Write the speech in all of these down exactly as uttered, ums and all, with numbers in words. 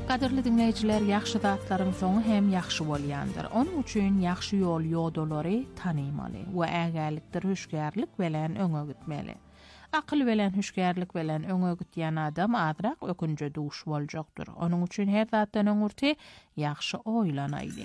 Qadirli dinleyiciler, yaxşı zatların sonu hem yaxşı bolyandır. Onun üçün yaxşı yol ýodolary tanymaly we ägärlikdir hüşgärlik bilen öňe gitmeli. Akıl bilen hüşgärlik bilen öňe gitýän adam azrak ökünje duş boljakdyr. Onun üçün her zatdan öňürti yaxşı oýlanaýdy.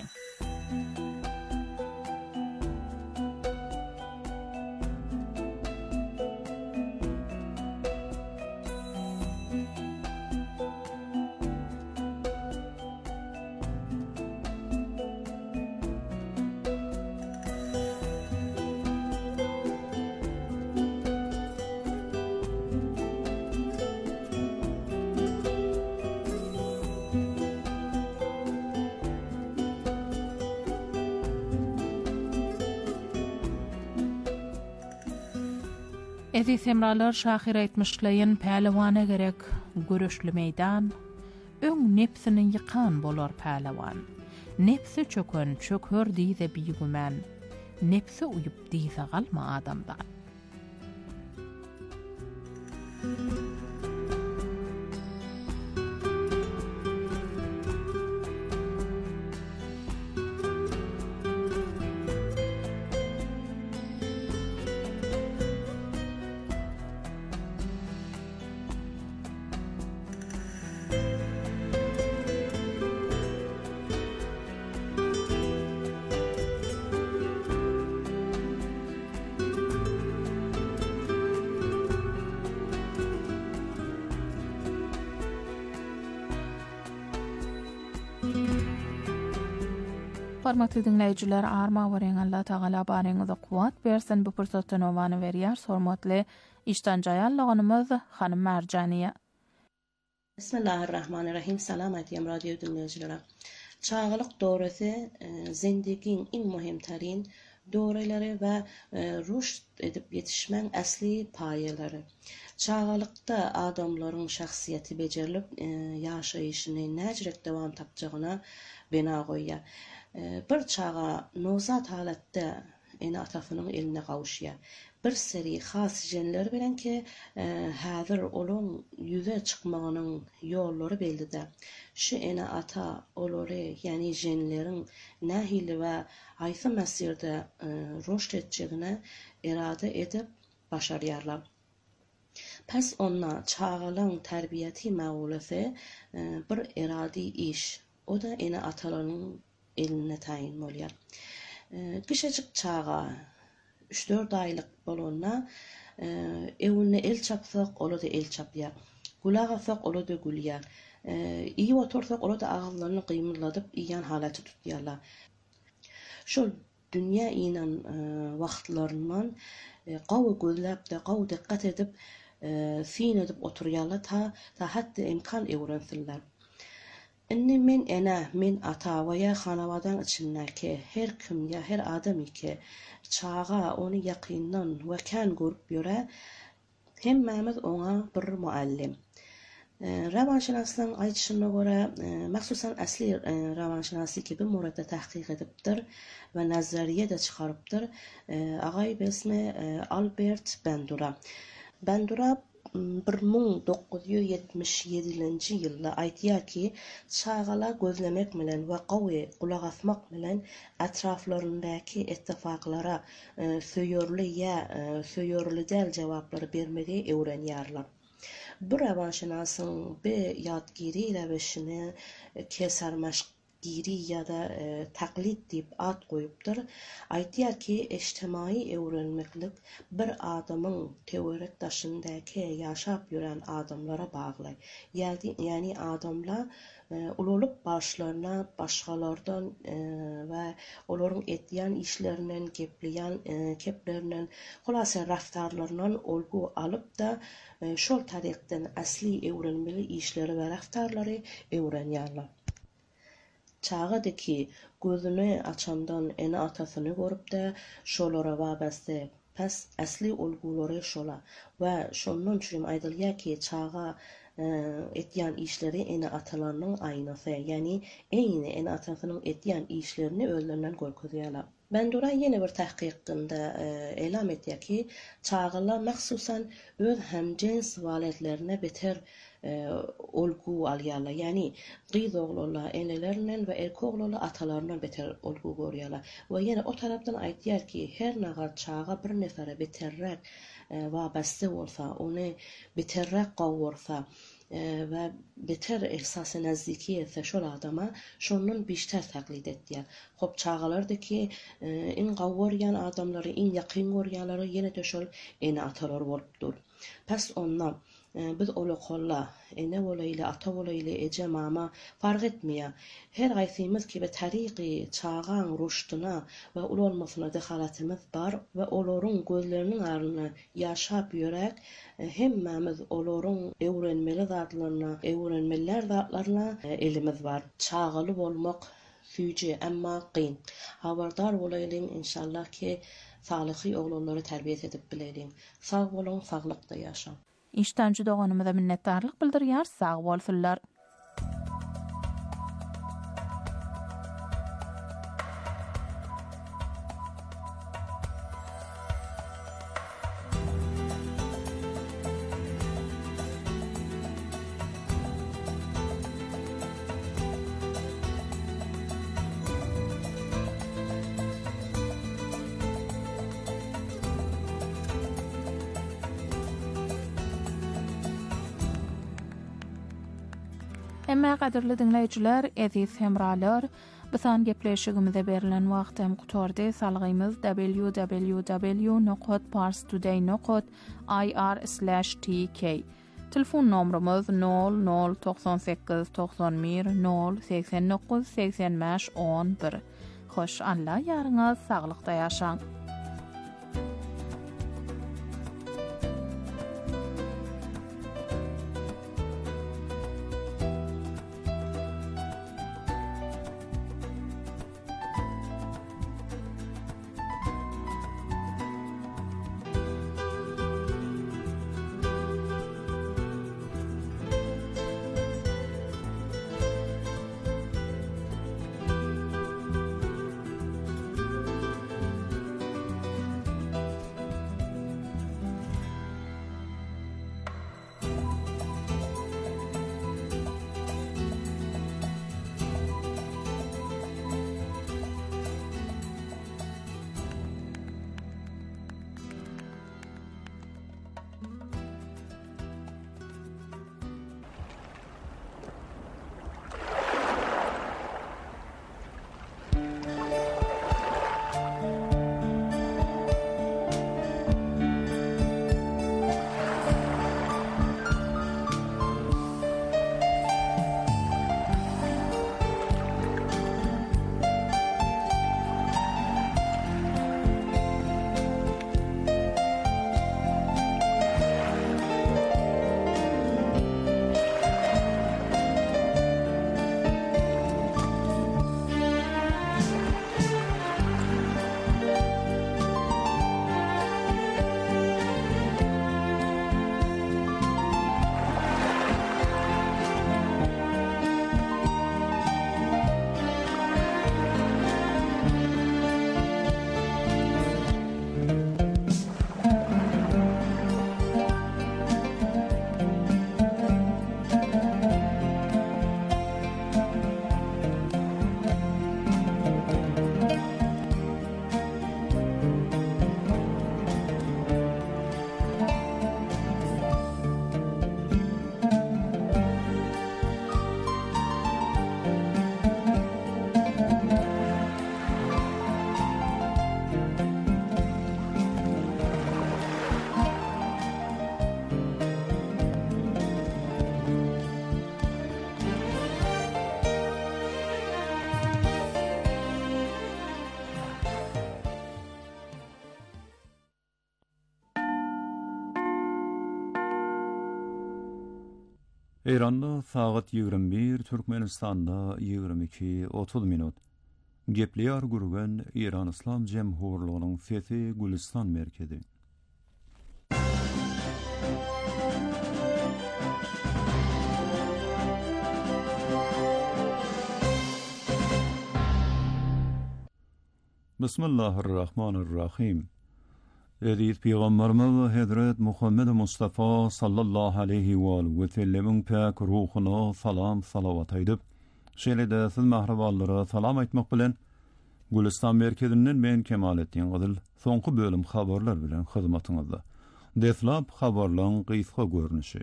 Ezi semralar şahir etmişleyin pehliwana gerek görüşlü meydan, öň nepsini yıkan bolar pehliwan. Nepsi çökön çökör diýse biýgümen, nepsi uyup diýse galma adamdan. Hormatly dinleýijiler, arma weren Allah Taala baryňyza kuwat bersin. Bu pursatdan owany berýär. Hormatly işden jaýanlygymyz Hanym Marjaniýa. Bismillahirrahmanirrahim. Salam aýdýam radio dinleýijilere. Çağlyk döwresi zindigiň iň muhimtärin döwreleri we rüşd edip ýetişmän asli paýalary. Çağlykda adamlaryň şahsiýeti bejerilip ýaşaýyşyny näjrek dowam tapjagyna bina goýýar. Bir çağa nozat halatda ene atrafynyň eline gawşýar. Bir seri has jenler bilen ki häzir olaň ýüze çykmagynyň ýollary beldi. Şu ene ata olary, ýani jenleriň nähili we aýsy mesirde roşd etjegine irade edip başarýarlar. Pes onna çağalyň terbiýeti mägulesy bir iradi iş. O da ene atalaryň eline tayin bolýar. Kişecik çağa üç dört aýlyk bolanda ewine el çapsak, ola da el çapýar. Gulak atsak, ola da gulýar. İyi otursak, ola da agazlaryny gymyladyp iýan halaty tutýarlar. Şol dünýä inen wagtlaryndan gawy gözläp de gawy dikkat edip fin edip oturýarlar ta ta hatda imkan öwrensinler. Inni men ene, men ata veya hanawadan içindeki her kim ya her adam ki çağa onu yakından ve kan görüp göre hemmemiz ona bir muallim. Ravanşinasyň aýdyşyna göre maksusan asli ravanşinasy gibi murada tahqiq edipdir ve nazariye de çıkarıpdır. Agay besmi Albert Bandura. Bandura bir ming dokuz yüz yetmiş ýedinji ýylda aýtýar ki, çağalar gözlemek bilen we gawy gulak asmak bilen atraflaryndaky ettifaklara söýörli ýa söýörli däl jawaplary bermegi öwrenýärler. Bu ravanşinasyň be ýadgiri rawişini kesarmaş giri ya da e, taklit dip ad goýupdyr. Aýtýar ki, eçtimai öwrenmeklik bir adamyň teorik daşyndaky ýaşap ýören adamlara bagly. Ýani ýani adamlar e, ululup başlaryna başgalardan e, we olaryň etýän işlerinden, gepleýän e, keplerinden, hulasa raftarlaryndan olgu alyp da e, şol tarykdan asli öwrenmeli işleri we raftarlary öwrenýärler. Çağıdaki gözünü açandan ene atasyny görüp de şolara wabasty. Pes asli olgulary şola we şondan üçin aýdylýar ki, çağa e, etýän işleri ene atalarynyň aýnasy, ýani eýni ene atasynyň etýän işlerini özlerinden görkezýärler. Bandura ýene bir tahqiqinde e, elam etýär ki, çağılar maksusan öz hemjins waletlerine beter olgu alýarlar. Yani gyz oglanlar enelerden we erkek oglanlar atalarından beter olgu görýärler. We ýene o tarapdan aýtýar ki, her nagat çağa bir nefere beterrek wabasta bolsa, ony beterrek gowursa ve beter ehsasy nazdiki etse şol adama şondan biçter taklit etdiler. Hop çağalardaki in gowuryan adamlary, in ýakyn görýänleri ýene de şol ene atalar bolupdyr. Pes ondan biz ola kolla, ene bolayla, ata bolayla, ece mama fark etmeýär. Her gaýsymyz ki be tariqi çağan ruşduna we ul olmasyna dehalatymyz bar we olaryň gözleriniň arlyna ýaşap ýörek, hemmemiz olaryň öwrenmeli zatlaryna, öwrenmeler zatlaryna elimiz bar. Çağaly bolmak süýji, emma qyn. Habardar bolaylyň inşallah ki sağlıklı oglanlary terbiýet edip bilelim. Sağ bolun, sağlykda ýaşaň. İşten juda onymyza minnetdarlyk bildirýär, sag bolsunlar. Emma qadirli dinleyijiler, eziz hemralar, bisan gepleşigimize berilen wagtym gutardy. Salgymyz w w w nokta parstoday nokta i r slash t k. Telefon nomrumuz nol nol doksan sekiz doksan bir nol seksen dokuz seksen beş on bir. Hoş anla, ýaryňyz saglykda ýaşaň. Eýranda sagat ýigirmi bir, Türkmenistanda ýigirmi iki otuz minut. Gepleýär gurgan Eýran Islam Jemhurlygynyň Sesi Gülistan merkezi. Bismillahirrahmanirrahim. Edith Peygamberimiz Hazret Muhammed Mustafa sallallahu aleyhi ve sellem'in pek ruhuna salam salavat aýdyp, şeýle-de siz mahraballara salam aýtmak bilen Gülistan merkezinden men Kemalettin Gyzyl soňky bölüm habarlar bilen hyzmatyňyzda. Deslap habarlaryň gysga görnüşi.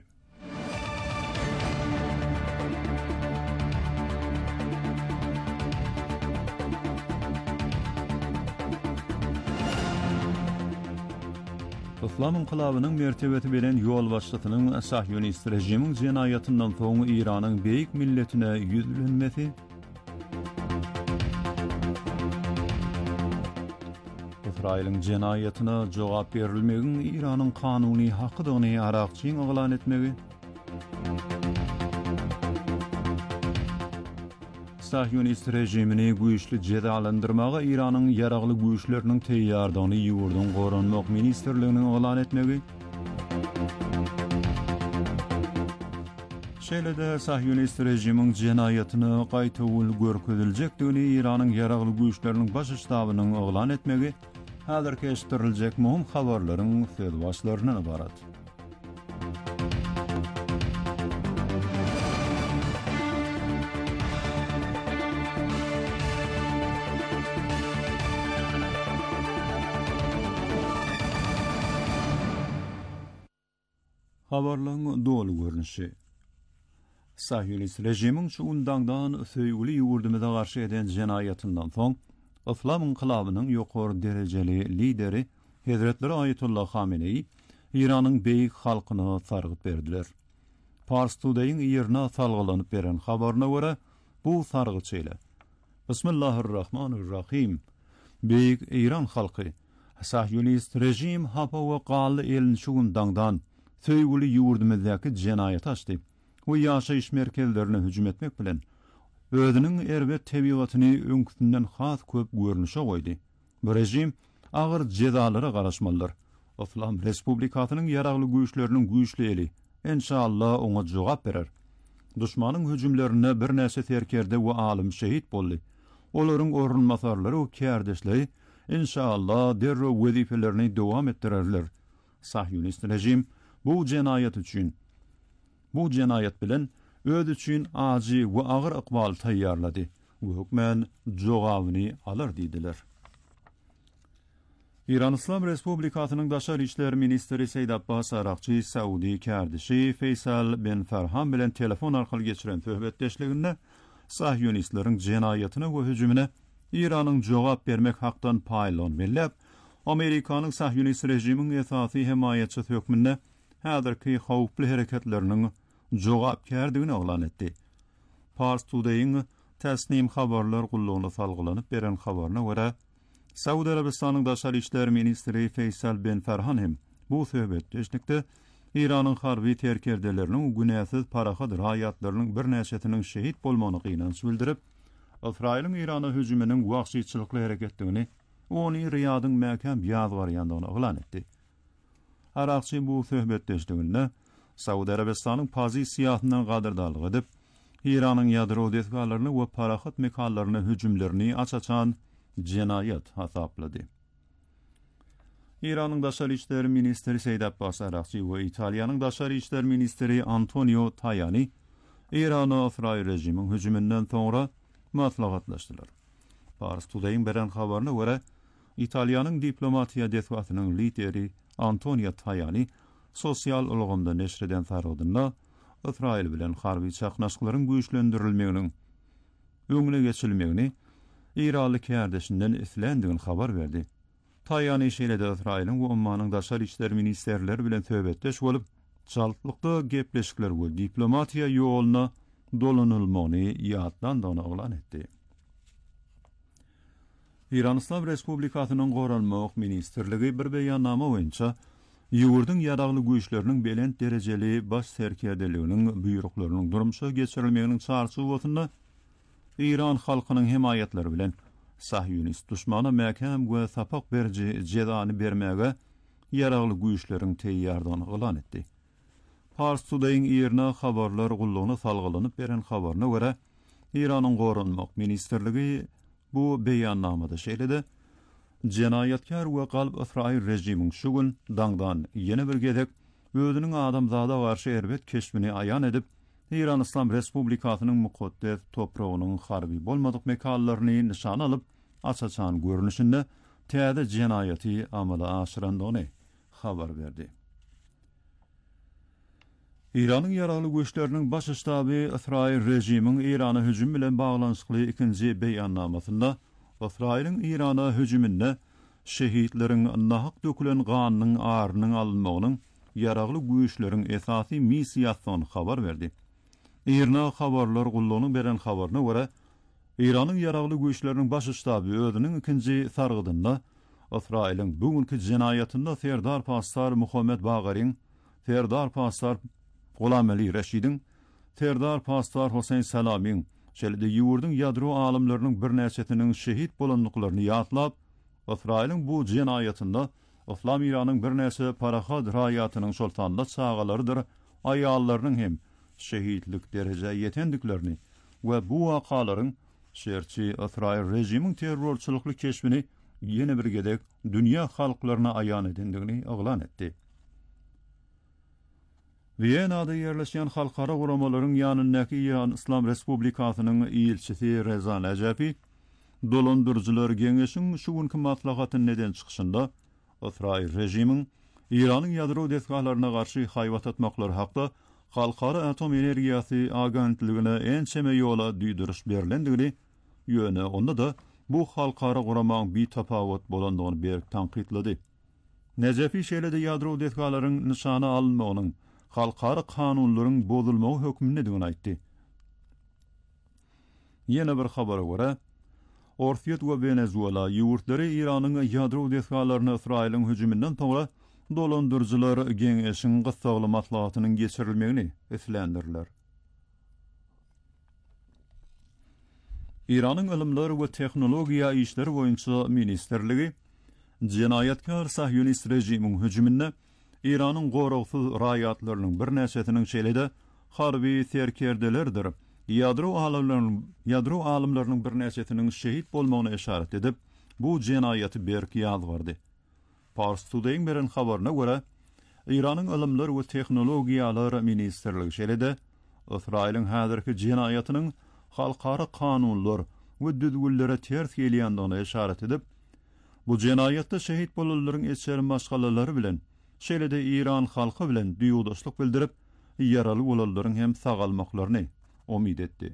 İslam inqilabynyň mertebeti bilen ýol başlatynyň Sahyonist rejimiň jenaýatyndan soň Iranyň beýik milletine ýüzlenmesi, İsrailiň jenaýatyna jogap berilmegin Iranyň kanuny hakydygyny arakçyň oglan etmegi, Sahyonist rejimini güýçli jezalandyrmaga Iranyň ýaragly güýçleriniň teýýardygyny ýurdun goranmak ministrliginiň oglan etmegi, şeýle-de Sahyonist rejimiň jenaýatyny gaýta görkezilejekdigini Iranyň ýaragly güýçleriniň baş ştabynyň oglan etmegi häzir keşdiriljek muhim habarlaryň söz başlaryndan ibarat. Habarlaryň dolu görnüşi. Sahyonist rejimiň şu undangdan söýgüli ýurdumyza garşy eden jenaýatyndan soň İslam inqilabynyň ýokary derejeli lideri Hazretleri Ayetullah Hamenei Iranyň beýik halkyna sargyp berdiler. Pars Today'ın ýerine salgylanyp beren habaryna görä bu sargyç ile. Bismillahirrahmanirrahim. Beýik İran halky Sahyonist rejim hapa we galy elini şu undangdan söýgüli ýurdumyzdaky jenaýat açdy. Bu ýaşaýyş merkezlerine hüjüm etmek bilen özüniň erbet tebigatyny öňkünden has köp görnüşe goýdy. Bu rejim agyr jezalara garaşmalydyr. İslam Respublikasynyň ýaragly güýçleriniň güýçli eli inşallah oňa jogap berer. Duşmanyň hüjümlerine bir näse terkerde we alim şehit boldy. Olaryň orunmasarlary we kärdeşleri inşallah derre wezifelerini dowam etdirerler. Sahyonist rejim bu jenaýat üçin bu jenaýat bilen öz üçin aji we agyr ykbal taýýarlady. Bu hökmen jogabyny alar diýdiler. İran İslam Respublikasynyň Daşary işler ministri Seýd Abbas Arakçy Saudi kärdeşi Feysal bin Farhan bilen telefon arkaly geçiren söhbetdeşliginde Sahyonistlaryň jenaýatyna we hüjümine Iranyň jogap bermek hakdan paýlan bellep, Amerikanyň Sahyonist rejimiň esasy himayetçi hökmünde häzirki howply hereketleriniň jogapkärdigini oglan etdi. Pars Today'ın täsnim habarlar gullugyna salgylanyp beren habaryna görä, Saudi Arabistanyň Daşary işler ministri Feysal bin Farhan hem bu söhbetdeşlikde Iranyň harby terkerdeleriniň günäsiz parahat raýatlarynyň bir näçetiniň şehit bolmagyny gynanç bildirip, Israiliň Irana hüjüminiň wagtçylykly hereketdigini ony Riýadyň mäkem ýazgaryandygyny oglan etdi. Arakçy bu söhbetdeşliginde Saudi Arabistanyň pozisiýasyndan gadyrdalyk edip, Iranyň ýadro desgalaryny we parahat mekanlaryny hüjümlerini açaçan jenaýat hasaplady. Iranyň Daşary işler ministri Seýd Abbas Arakçy we Italiýanyň Daşary işler ministri Antonio Tajani Irana Israil rejimiň hüjümünden soňra maslahatlaşdylar. Pars Today'ın beren habaryna görä, Italiýanyň diplomatiýa desgatynyň lideri Antonio Tajani sosial ulgamda neşreden sargydynda Israil bilen harby çaknaşyklaryň güýçlendirilmeginiň öňüne geçilmegini İranly kärdeşinden islendigini habar berdi. Tajani şeýle-de Israiliň we Ommanyň daşary işler ministrleri bilen söhbetdeş bolup, çalplykda gepleşikler we diplomatiýa ýoluna dolanylmagyny ýatlandana oglan etdi. İran İslam Respublikasynyň Goranmak ministrligi bir beýannama boýunça ýurdun ýaragly güýçleriniň belent derejeli baş serkerdeliginiň buýruklarynyň durmuşa geçirilmeginiň çarçuwatynda İran halkynyň himayetlери bilen Sahyonist duşmana mäkem we sapak berji jezany bermäge ýaragly güýçleriň teýýardygyny oglan etdi. Pars Today'ın ýerine habarlar gullugyna salgylanyp beren habaryna görä, İranyň Goranmak ministrligi bu beýannamada şeýle-de Jenayatkar we galp Israil rejimiň şu gün daňdan ýene bir gezek özüniň adamzada garşy erbet keşbini aýan edip, İran İslam Respublikasynyň mukaddes topragynyň harby bolmadyk mekallaryny nişan alyp, açaçan görünüşinde täze jenayaty amala aşyrandygyny habar berdi. İranyň ýaraly güýçleriniň baş ştaby Israil rejimiň Irana hüjüm bilen baglanşykly ikinji beýannamasynda Israil'in İrana hüjüminde şehitleriň nahak dökülen ganynyň arynyň alınmagynyň ýaragly güýçleriň esasy missiýasyny habar berdi. İrna habarlar gullanyň beren habaryna görä, İranyň ýaragly güýçleriniň baş ştaby özüniň ikinji sargydynda Israil'in bugünkü jenaýatynda Serdar Pastar Muhammed Bagaryň, Serdar Pastar Golam Ali Reşidin, Serdar Pastar Hosein Salamiň, şeýle-de ýurdun ýadro alimleriniň bir näçetiniň şehit bolanlyklaryny ýatlap, İsrail'in bu jenaýatynda İslam İranyň bir näçe parahat raýatynyň sultanlyk çağalarydyr, aýallarynyň hem şehitlik derejeye ýetendiklerini we bu wakalaryň şerçi İsrail rejimiň terrorçylykly keşbini ýene bir gedek dünýä halklaryna aýan edendigini oglan etdi. Viyena'da yerleşen halkara uğramaların yanındaki İran İslam Respublikasynyň ilçisi Reza Nejapi, dolandırıcılar geňeşiň şu günkü maslahatyny neden çykyşynda İsrail rejimiň İranyň ýadro desgahlaryna garşy haýbat atmaklary hakda halkara atom energiýasy agentligine ençeme ýola düýdüriş berilendigini, ýöne onda da bu halkara uğramaň bir tapawut bolandygyny berk tanqidlady. Nejapi şeýle-de ýadro desgahlaryň nişana alynmagynyň halkara kanunlaryň bozulmagy hökmüne diňe aýtdy. Ýene bir habara görä, Orsiýet we Venezuela ýurtlary Iranyň ýadro desgahlaryna Israiliň hüjümünden soňra dolandyrjylar geňeşiň gysagly maslahatynyň geçirilmegini eslendirler. İranyň Ilimler we Tehnologiýa işleri boýunça ministerligi jenaýatkar sahyonist rejimiň hüjümine İranyň goragsyz raýatlarynyň bir näçetiniň şeýle-de harby serkerdelerdir. Ýadro alimlarynyň ýadro alimlarynyň bir näçetiniň şehit bolmagyna işaret edip, bu jenaýaty berk ýazgardy. Pars Today'ň beren habaryna görä, İranyň Ilimler we Tehnologiýalar ministerligi şeýle-de Israiliň häzirki jenaýatynyň halkara kanunlar we düzgünlere ters gelýändigine işaret edip, bu jenaýatda şehit bolanlaryň etçeri maşgalalary bilen şeýle-de İran halky bilen düýüdaşlyk bildirip, ýaraly bolanlaryň hem sagalmaklaryny umid etdi.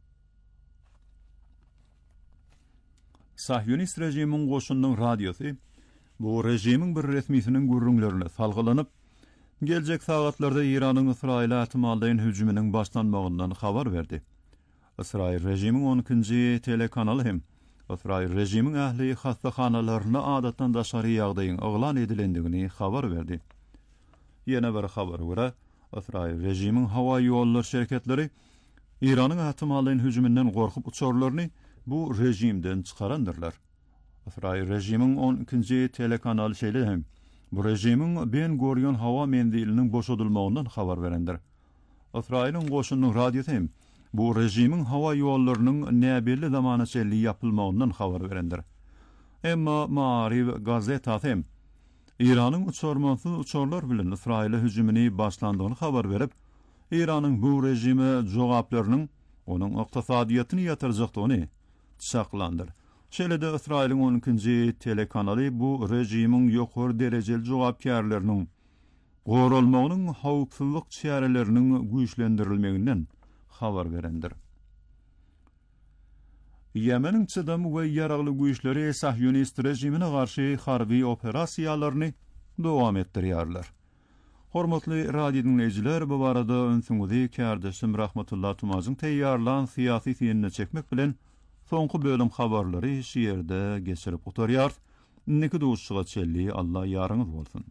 Sahyonist rejimiň goşunyň radiosy bu rejimiň bir resmisiniň gürrüňlerine salgylanyp, geljek sagatlarda İranyň Israila atmaldaýan hüjüminiň başlanmagyndan habar berdi. Israil rejimiň on ikinji telekanaly hem İsrail rejimiň ähli hastahanalaryna adatdan daşary ýagdaýyň oglan edilendigini habar berdi. Ýene bir habar görä, İsrail rejimiň hawa ýollar şirketleri İranyň atmalyň hüjümünden gorkup uçarlaryny bu rejimden çykarandyrlar. İsrail rejimiň on ikinji telekanaly şeýle hem bu rejimiň Ben Gurion hawa mendiliniň boşadylmagyndan habar berendir. İsrailiň goşunyň radiosy hem bu rejimiň hawa ýollarynyň näbirli zamana çelli ýapylmagyndan habar berendir. Emma Maariv gazetasy hem İranyň uçarmansyz uçarlar bilen Israila hüjümini başlandygyny habar berip, İranyň bu rejime jogaplarynyň onuň ykdysadyýatyny ýatyrjakdygyny çaklandyr. Şeýle-de Israiliň on ikinji telekanaly bu rejimiň ýokary derejeli jogapkärleriniň goralmagynyň hawpsuzlyk çäreleriniň güýçlendirilmeginden habar berendir. Yemeniň çydam we ýaragly güýçleri sahyonist rejimine garşy harby operasiýalaryny dowam etdirýärler. Hormatly radio dinleyijiler, bu barada önsüňizi kärdeşim Rahmatullah Tumazyň teýýarlan syýasy ýenine çekmek bilen soňky bölüm habarlary şu ýerde geçirip oturýar. Neki dowuşçyga çelli Allah ýaryňyz bolsun.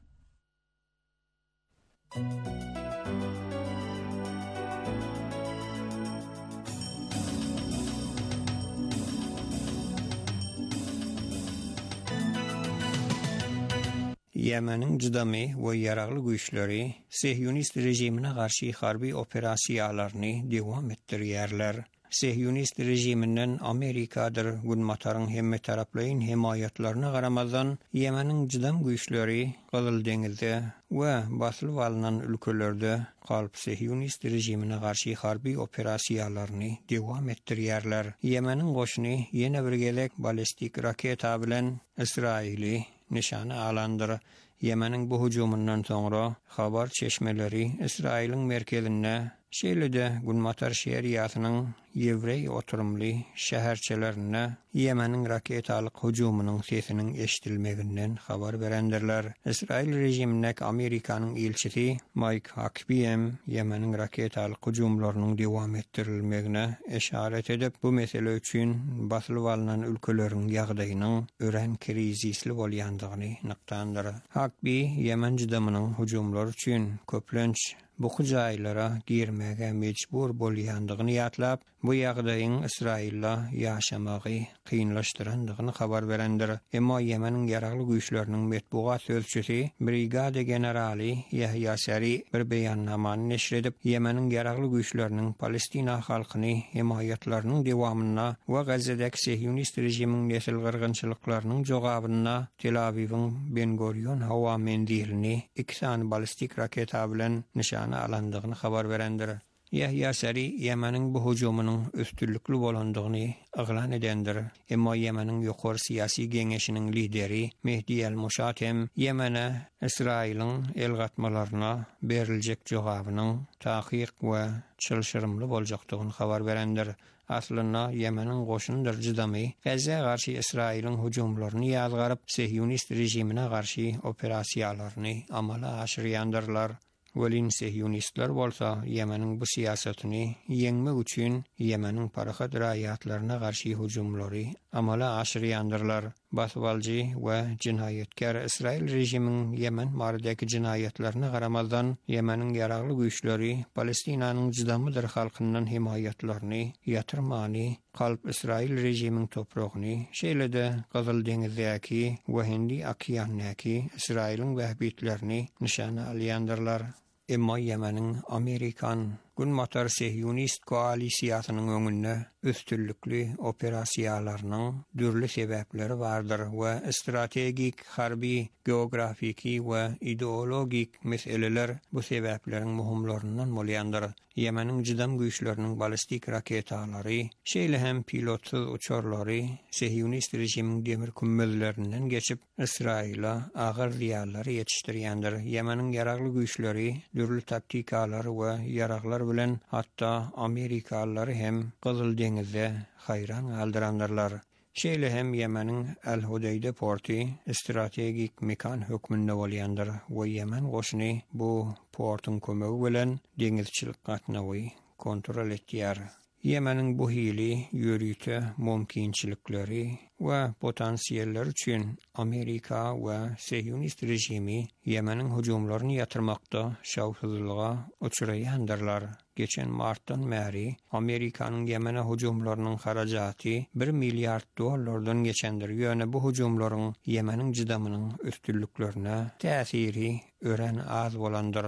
Yemenin cıdamy we ýaragly güýçleri Sehyonist rejimine garşy harby operasiýalaryny dowam etdirýärler. Sehyonist rejiminden Amerikadyr günmataryň hemme taraplaryň himayatlaryna garamazdan Yemenin cıdam güýçleri Gyzyl deňizde we basylyp alynan ülkelerde galyp Sehyonist rejimine garşy harby operasiýalaryny dowam etdirýärler. Yemenin goşuny ýene bir gelek balistik raketa bilen Israili nişana alandyr. Yemenin bu hujumundan soňra habar çeşmeleri Israil'in merkezine şeýlede Günmatar şeriýatynyň Ýewrey oturumly şäherçelerine Yemenin raketalyk hujumynyň sesiniň eşdilmeginden habar berendirler. Israil rejimindäki Amerikanyň elçisi Mike Huckabee Yemenin raketalyk hujumlarynyň dowam etdirilmegine eşaret edip bu mesele üçin basylyp alynan ülkeleriň ýagdaýynyň ören krizisli bolýandygyny nykdandyr. Huckabee Yemen cıdamynyň hujumlary üçin köplenç bu jaýlara girmege mecbur bolýandygyny ýatlap, bu ýagdaýyň Israil'la ýaşamagy kynlaşdyrandygyny habar berendir. Emma Yemenin ýaragly güýçleriniň metbuat sözçüsi brigada generali Yahya Sari bir beýannamany neşr edip, Yemenin ýaragly güýçleriniň Palestina halkyny himayatlarynyň dowamyna we Gazadäki Sehyonist rejimiň nesil gyrgynçylyklarynyň jogabyna Tel Aviwyň Ben Gurion hawa mendilini iki sany balistik raketa bilen nişan alandygyny habar berendir. Yahya Sari Yemenin bu hujumynyň üstünlikli bolandygyny aglan edendir. Emma Yemenin ýokary syýasy geňeşiniň lideri Mehdi el-Mushat hem Yemene Israil'in el gatmalaryna beriljek jogabynyň tahyr we çylşyrymly boljakdygyny habar berendir. Aslında Yemenin goşunydyr cıdamy Gaza garşy Israil'in hujumlaryny ýazgaryp Sehyonist rejimine garşy operasiýalaryny amala aşyrýandyrlar. Welin Sehyonistler bolsa Yemenin bu siýasatyny ýeňmek üçin Yemenin paraha diraýatlaryna garşy hujumlary amala aşyrýandyrlar. Basbalji we jinaýetkar Israil rejiminiň Yemen baradaky jinaýatlaryna garamazdan Yemenin ýaragly güýçleri Palestinanyň cıdamydyr halkyndan himayatlaryny ýatyrmany galyp Israil rejiminiň topragyny şeýlede Gyzyl deňizdäki we Hindi okeanyndaky Israiliň wähbitlerini nişana alýandyrlar. Emma Yemenin Amerikan Günmatar Sehyonist koalisiýasynyň öňünde üstünlikli operasiýalarynyň dürli sebäpleri bardyr we strategik, harby, geografiki we ideologik meseleler bu sebäpleriň muhimlerinden bolýandyr. Yemenin cıdam güýçleriniň balistik raketalary, şeýle hem pilotsyz uçarlary Sehyonist rejimiň demir kümmellerinden geçip Israila agyr diýarlary ýetişdirýändir. Yemenin ýaragly güýçleri dürli taktikalary we ýaraglar bilen hatta Amerikalylary hem Gyzyl deňizde hayran aldyrandyrlar. Şeýle hem Yemenin El-Hudayda porty strategik mekan hökmünde bolýandyr we Yemen goşuny bu portyň kömegi bilen deňizçilik gatnawy kontrol etýär. Yemenin bu hili ýörüýte mümkinçilikleri we potansiýelleri üçin Amerika we Sehyonist rejimi Yemenin hujumlaryny ýatyrmakda şawsuzlyga uçuraýandyrlar. Geçen martdan märi Amerikanyň Yemene hujumlarynyň harajaty bir milliard dollardan geçendir. Ýöne bu hujumlaryň Yemenin cıdamynyň üstünliklerine täsiri ören az bolandyr.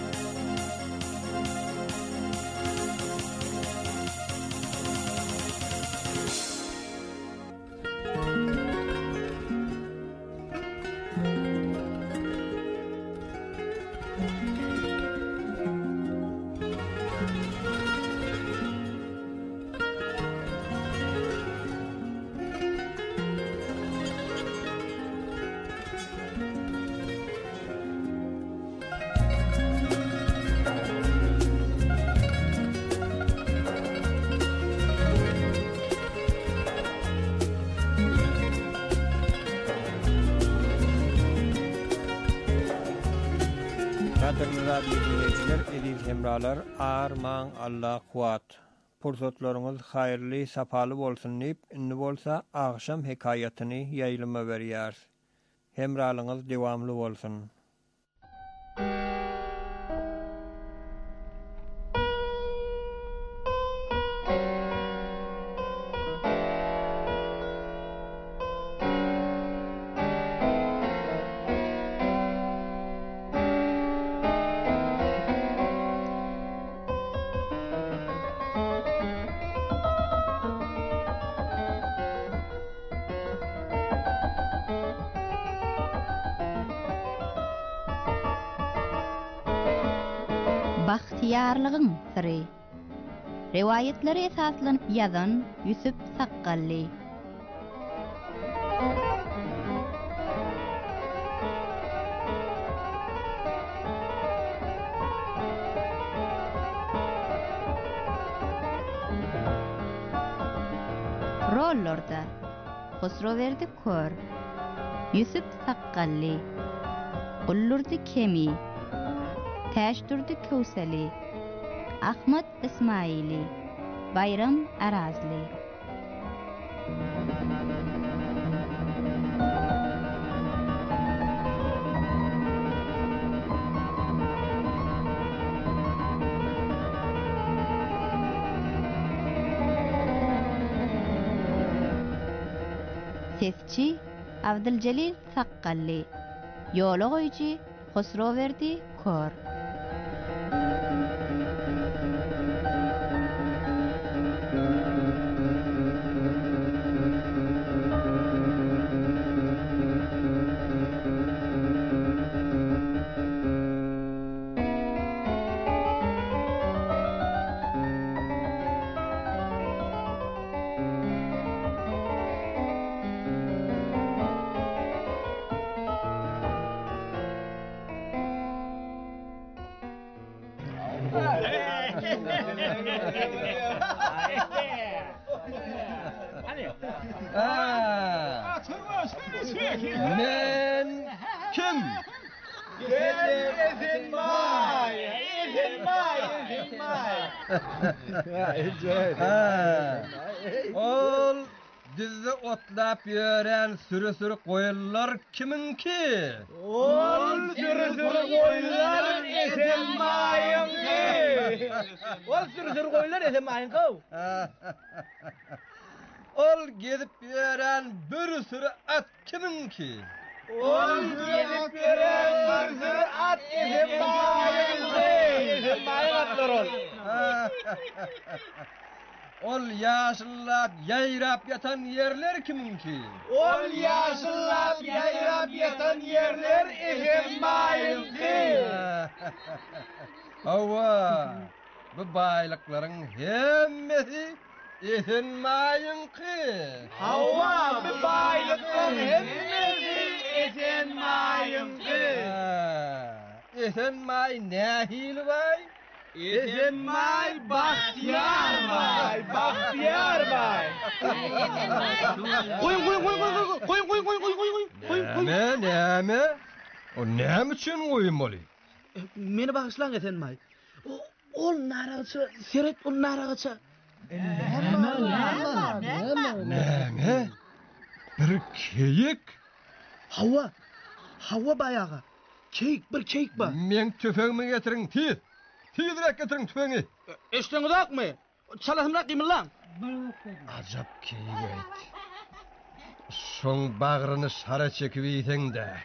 Kadirli radio dinleyiciler, edil hemralar, arman Allah kuat. Pursatlarınız hayırlı, sapalı bolsun deyip, indi bolsa akşam hekayatyny ýaýlyma berýär. Hemralığınız devamlı bolsun. ihtiyarlığın sırrı. Rivayetlere esaslanıp yazan Yusuf Sakkalli. Rollorda Hosroverdi Kör, Yusuf Sakkalli, Gullurdi Kemi, Täşdurdi Kövseli, Ahmet İsmaili, Bayram Arazli. Sesçi Abdülcelil Sakkalli, Yolu goýjy Hosroverdi Kör. Men kim? Ezen May, Ezen May, Ezen May. Ol dizi otlap yören sürü sürü koyunlar kiminki? Ol sürü sürü koyunlar Ezen May'ınki. Ol sürü sürü koyunlar Ezen May'ınki. Ol gezip yören bir sürü at kiminki? Ol gezip yören bir sürü at Ezen May'ınki. Ezen May'ın atlar ol. Ol yaşıllap yayrap yatan yerler kiminki? Ol yaşıllap yayrap yatan yerler Ezen May'ınki. Hava, bu baylıkların hemmesi Ezen May'ınki. Hava, bu baylıkların hemmesi Ezen May'ınki. Ezen May ne hili vay? Ezen May Bahtiyar May, Bahtiyar May. Koyun koyun koyun koyun koyun koyun koyun koyun koyun. Ne ne mi? O ne için koyun moli? Meni bağışlan Ezen May. Ol naragıça, seret ol naragıça. Ne mi? Bir keyik. Hava, hava bayağı. Keyik bir keyik ba. Men tüfeğimi getirin tiz. Tizrek getirin tüfeğini. Eşten udak mı? Çalasımrak değil mi lan? Acap keyik ait. Son bağrını şara çekip iyisen de.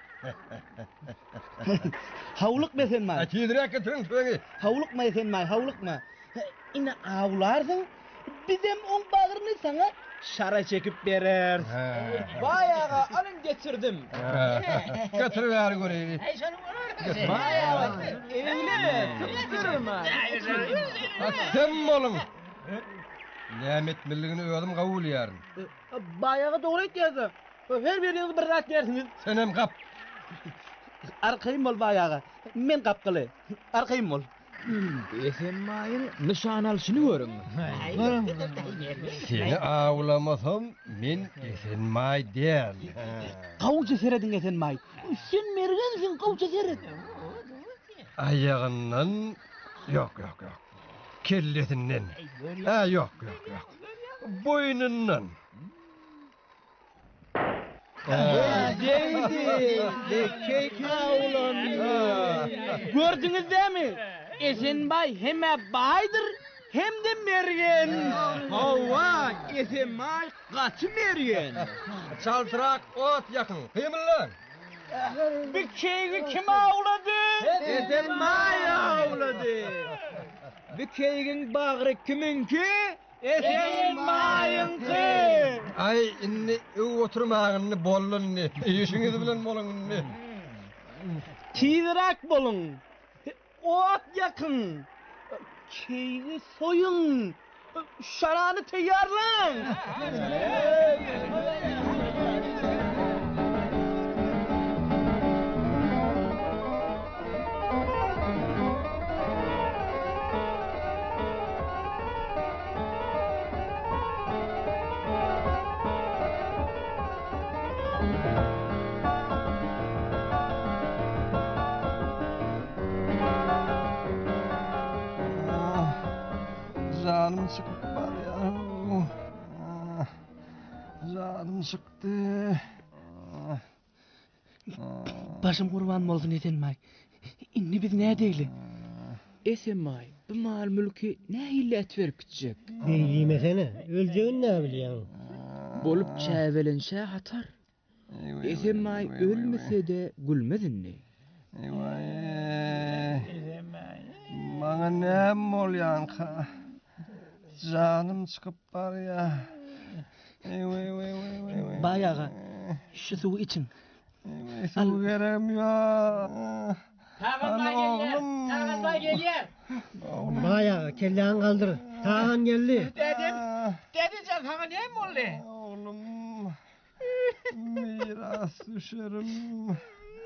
Havluk mı Ezen May? Tizrek getirin tüfeğini. Havluk mı Ezen May, havluk mı? Ine avlarsın, bizim on bağrını sana şara çekip verer. Bayağı alın getirdim. Getiriver göreyim. Bayağı öyle mi? Tıktırma. Sen olun. Nimet milliğini öğredim kabul yarın. Bayağı doğru etiyazı. Her biriniz bir rahat yersiniz. Sen hem kap. Arkayım ol bayağı. Men kapkalı. Arkayım ol. Ezen May'ın nişan alışını görün. Seni ağlamasam men Ezen May değil. Kavuşa seredin Ezen May. Sen mergensin kavuşa seret. Ayağından yok yok yok. Kellesinden. Ha yok yok yok. Boynundan. Değdi. Dekey ağlamıyor. Gördünüz değil mi? Ezen Bay hem baydır hem de mergen. Hava Ezen May kaçı mergen. Çaltırak ot yakın. Kıyımın Bir keygi kim ağladı? Ezen May ağladı. Bir keygin bağrı kiminki? Ezen May'ınki. Ay inni oturmağını bollun ne? İşiniz bilen bolun ne? Tizrak bolun. Ot yakın. keyini soyun. Şarabı tayarlan. Canım sıktı var ya. Ah, Canım sıktı. Ah, ah. Başım kurban bolsun etenmay. Inni biz ne deyli? Esemay, bu mal mülki ne hille etverip gidecek? Beýlemesene, öljeğin ne bilýän? Bolup çäwelenşä hatar. Esemay ölmese de gülmezinni. Eyvay. Bana ne molyan ka? Canım çıkıp var ya. Eyvay eyvay eyvay eyvay. Bayağı şu suyu için. Eyvay su veremiyor. Tağan geliyor. Tağan geliyor. Bayağı kelleğin kaldır. Tağan geldi. Dedim. Dedin tağan ne mi oldu? Oğlum. Miras düşerim.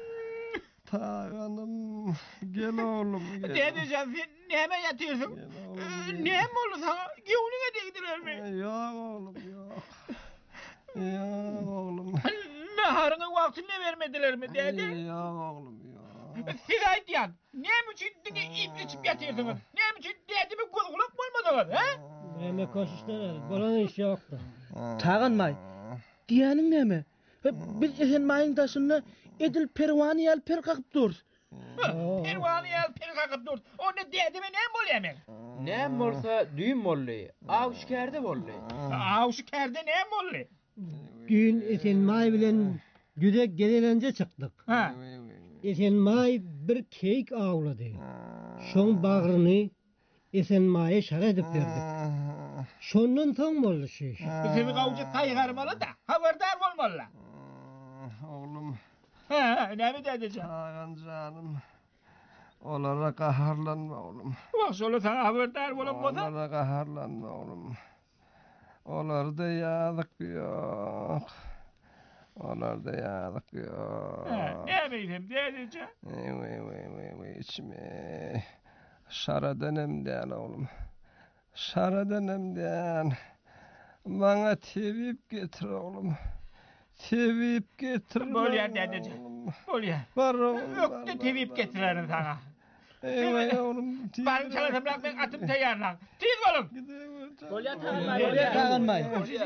Tağanım. Gel oğlum gel. Dedin sen neme yatıyorsun? Ne mi oldu sana? Gevnine değdiler mi? Yok oğlum yok. Yok oğlum. Naharının vaktini vermediler mi dedin? Yok oğlum yok. Siz aydiyan. Ne için dini ip içip yatıyorsunuz? Ne için dedimi kurgulup bulmadınız he? Buraya koşuşlar, bolanın işi yoktu. Tağan may. Diyanın ne mi? Biz esen mayın taşını edil pervani yal per kakıp duruz. Pervani yal per kakıp duruz. O ne dedimi ne mi oluyor hemen? Ne bolsa düğün bolly, aw şikerde bolly. Aw şu kerde ne mi oluyor? Düğün Esenmay bilen güdek gelelence çıktık. Ha. Esenmay bir keyik avladı. Şoň bagryny Esenmay'a şara edip berdik. Şondan soň boldy şey. Bizim kavcı kaygarmalı da haberdar olmalı. Oğlum. Ha, ne mi dedin? Ağan canım. Onlara kaharlanma oğlum. Bak şöyle sana haberdar olup olsa. Onlara kaharlanma oğlum. Onlarda yağlık yok. Onlarda yağlık yok. Ha, ne bileyim dedin? Vay vay vay vay vay içime. Şara dönemden oğlum. Şara dönemden. Bana tevip getir oğlum. Tevip getir. Bolya dedin. Bolya. Var oğlum. Yok da tevip getirelim sana. Eyvay oğlum. Ben çalışım bırak ben atım tayarlan. Tiz olun. Bolya tağan may. Bolya tağan may.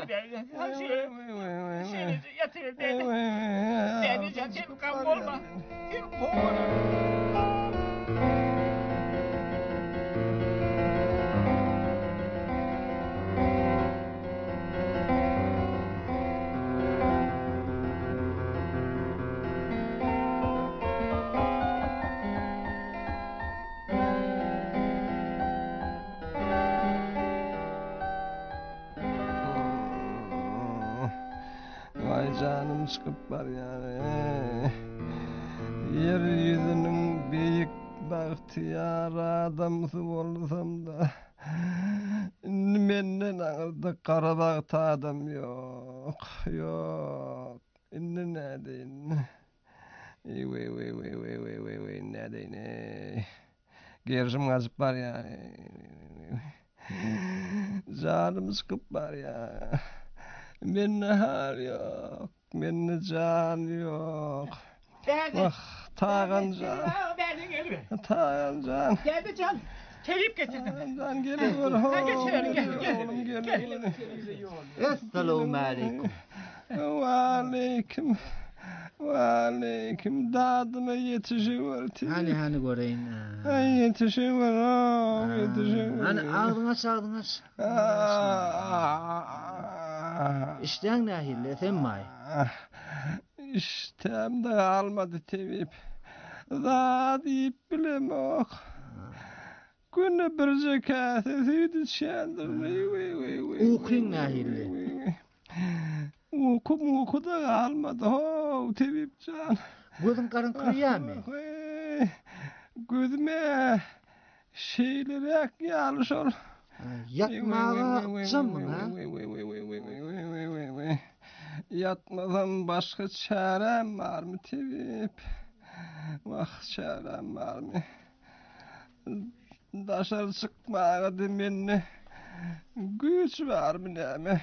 Şöyle yatır dedin. Dedin sen sen kan olma. Sen kovana. Vay canım çıkıp var yani. Yeryüzünün büyük bahtiyar adamsı olsam da menden ağırda Karabağ'ta adam yok. Yok. İnne ne deyin? Vay vay vay vay vay vay vay vay ne deyin? Gerçim gazıp var yani. Canım sıkıp var ya. Minne hal yok, minne can yok. Bak, tağan can. Tağan can. Geldi can. Tevip getirdim. Can geliyor. Ha geçiyorum gel gel. Oğlum geliyor. Esselamu aleyküm. Ve aleyküm. Ve aleyküm. Dadıma yetişiyor. Hani hani göreyim. Ay yetişiyor. Oh, yetişiyor. Hani ağzına çağdın aç. İşten ne hille Esenmay? İştem de almadı tevip. Daha deyip bilemok. Günü bir zekatı süydü şendir. Ukun ne hille? Ukum uku da almadı. Ho tevip can. Gözün karın kırıya mı? Gözüme şeylerek yalış ol. Yatmağa çamın ha? Yatmadan başka çarem var mı tebip? Vah çarem var mı? Dışarı çıkmağa demenine güç var mı ne mi?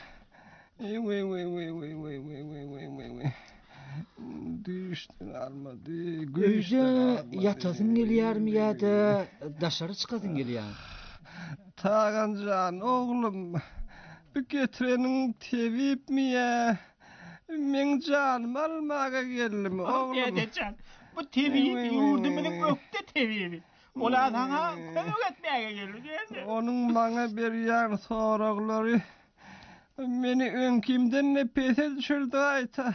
Düştün almadı, güçten almadı. Yatasın gelýär mi ya da daşarı çıkasın gelýär? Tağancan oğlum, bir getirenin tevip mi ya? Men canım almağa geldim oğlum. Dedecan, bu tevip yurdumuzun ökte tevibi. Ola sana kömük etmeye geldi. Onun bana bir yer soraqları meni önkimden ne pese düşürdü ayta.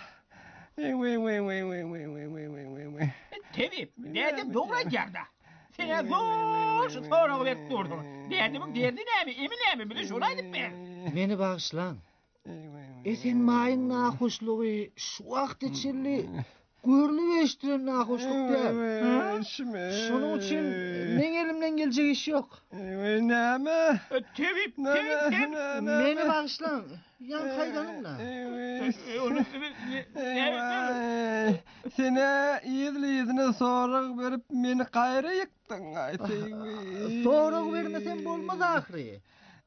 Tevip, dedim doğru geldi. Sene zor şu sorağı bekliyordum. Dedim derdi ne mi, emin ne mi biliş olaydım ben. Meni bağışlan. Esen mayın nahoşluğu şu vakt içili görünü eştiren nahoşluk der. Şunun için men elimden gelecek iş yok. Ne mi? Tevip, tevip, tevip. Meni bağışlan. Yan kaydanımla. Sene iyiliğine sorak verip meni gayrı yıktın. Sorak vermesen bolmaz ahiri.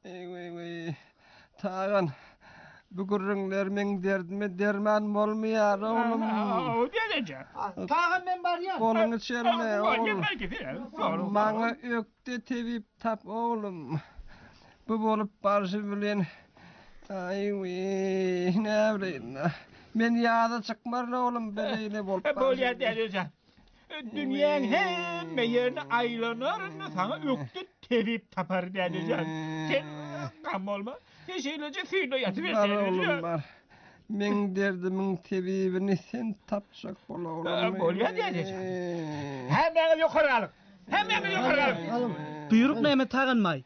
Tağan, bu gürrünler men derdime derman bolmayar oğlum. O dedeceğim. Tağan ben var ya. Kolunu çelme oğlum. Bana ökte tevip tap oğlum. Bu bolup barışı bilen. Ay vey, ne bileyim. Men yağda çıkmar oğlum beleyle bolup barışı. Böyle dedeceğim. Dünyanın hemme yerine aylanır, sana ökte tevip tapar dedeceğim. Sen kam olma. Şeylece suyla yatıver. Var oğlum var. Men derdimin tevibini sen tapacak bol oğlum. Böyle dedeceğim. Hemen yukarı alın. Hemen yukarı alın. Buyruk neyme tağınmay.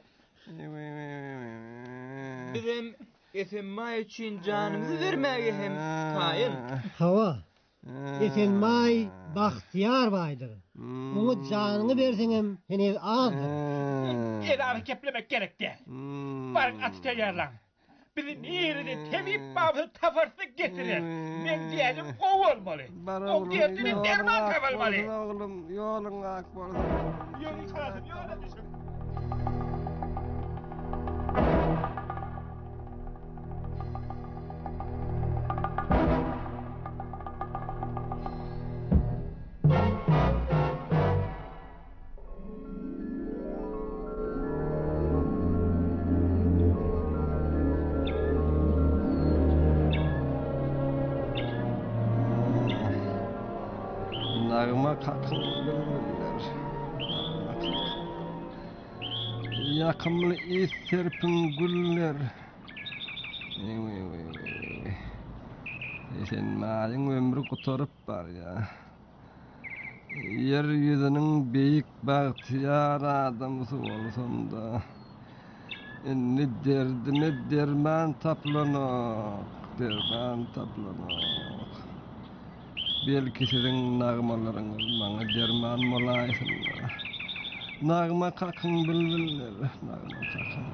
Bizim esenmay için canımızı vermeye hem kayın. Hava. Esenmay bahtiyar baydır. Onu canını versenem seni aldır. Edavi keplemek gerekti. Barın atı teyarlan. Bizim yerine tevip babı tafarsı getirir. Ben diyelim o olmalı. O derdini derman kavalmalı. Oğlum yolun ak bolsun. Yolun çalasın, yola düşün. Nağma kakın bülbüller. Yakımlı iz serpin güller. Sen malın ömrü kutarıp var ya. Yeryüzünün beyik bahtiyar adamısı olsam da. Enni derdime derman taplanak. Derman taplanak. Belki sizin nağmalarınız bana derman molaysın. Nağma kakın bülbüller, nağma kakın.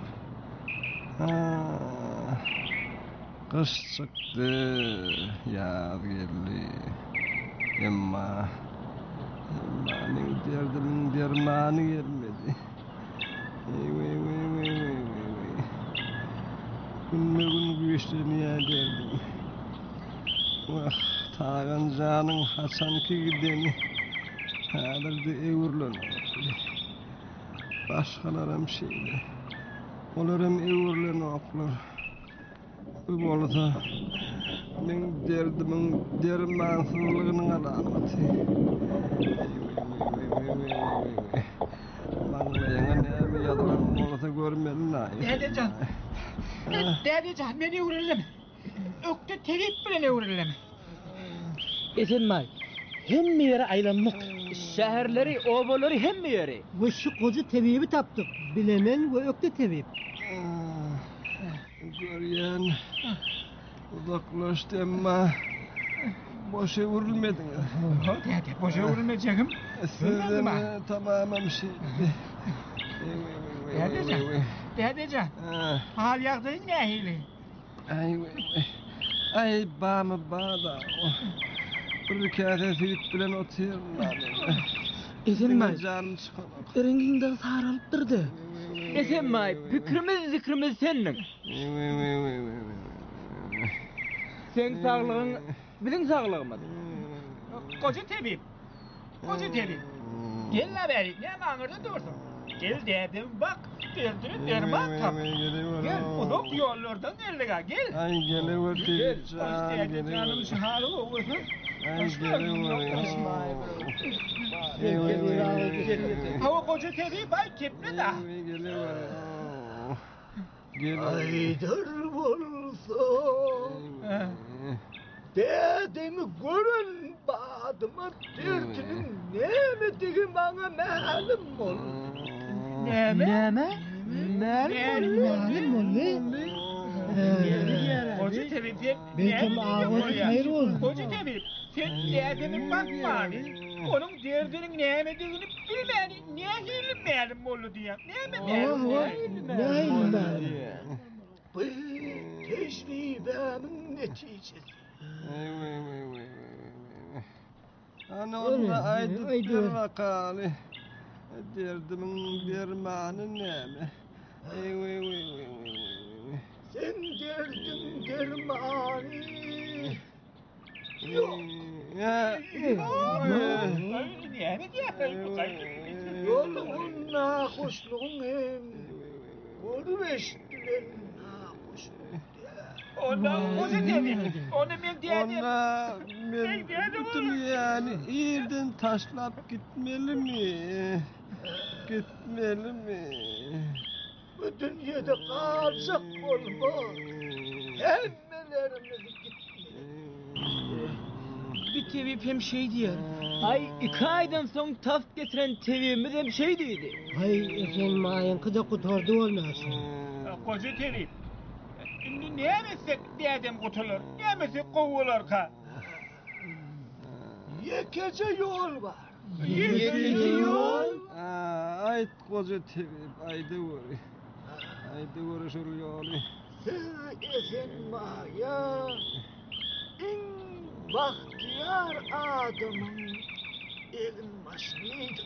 Kış çıktı, yaz geldi. Emma, emmanın derdimin dermanı gelmedi. Ey vey vey vey vey vey. Günle gün güçleniye derdim. Vah. Tağan canın haçanki gideni hadırdı evurlan. Başkalarım şeyle. Olarım evurlan oklar. Bu bolsa men derdimin dermansızlığının alameti. Manlayan ne yadıran bolsa görmedin ha. Dedecan. Dedecan beni uğrarım. Ökte tevip bile uğrarım. Esenmay. Hemme yere aylanmak. Şehirleri, obaları hemme yere. Ve şu koca tebibi taptık. Bilemen ve ökte tebib. Göryen uzaklaştı ama boşa vurulmadın. Dede boşa vurulmayacağım. Sizden tamamen şey. Dedecan, dedecan. Hal yağdığın ne hili? Ay, ay, bağımı bağda. Bir kere sivit bilen oturuyorum. Esenmay, canım çıkan. renginde sarılıp durdu. Esenmay, fikrimiz zikrimiz senin. Sen sağlığın, bizim sağlığımız. Koca tebip, koca tebip. Gel la beri, ne mağırda dursun? Gel dedim bak, derdini derman tap. Gel, uzak yollardan nerede gel. Ay geliver Gel, can, hoş geldin canım şu hali olursun. ay geliver. Hava koca tebip, ay keple da. Geliver. Aydar olsun. Dedemi görün badıma derdinin neme digi bana malum ol. Neme? Neme? Malum Malum ol. Koca tebip hep Benim ağız hayır olsun. Koca tebip, sen derdinin bakmanı. Onun derdinin neyemediğini bilmeni, niye hilim oldu diye. Neyeme Allah, ne hayırlar. Bu tecrübemin neticesi. Ana orada aydık vakali. Derdimin dermanı neme? Sen derdin dermanı yok. Neyeme diye. Yolun nahoşluğun hem görüveştiren nahoşluğun. Ondan koca tebip, onu ben diyedim. Ona ben bütün yani yerden taşlap gitmeli mi? Gitmeli mi? Bu dünyada kalacak olmaz. Emmelerimiz gitmeli. Bir tevip hem şey diyor. Ay iki aydan son taft getiren tevimiz hem şey dedi. Hay Esenmay'ın kıda kutordu olmasın. Koca tebip. Ne yemesek diyedim kutulur, ne yemesek kovulur ka. Yekece yol var. Yekece yol? Ait koca tebip, aydı vur. Aydı vur şur yolu. Sen Esenmay'a en bahtiyar adamın evin başlıydı.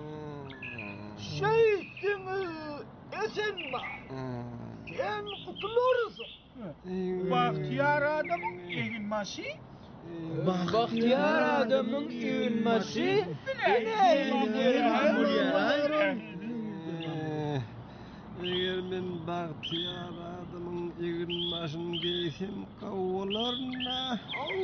Şehitimi Esenmay. Sen kutulursun. Bahtiyar adamın evin maşı. Bahtiyar adamın evin maşı. Eğer ben bahtiyar adamın evin maşını giysem kavulur na.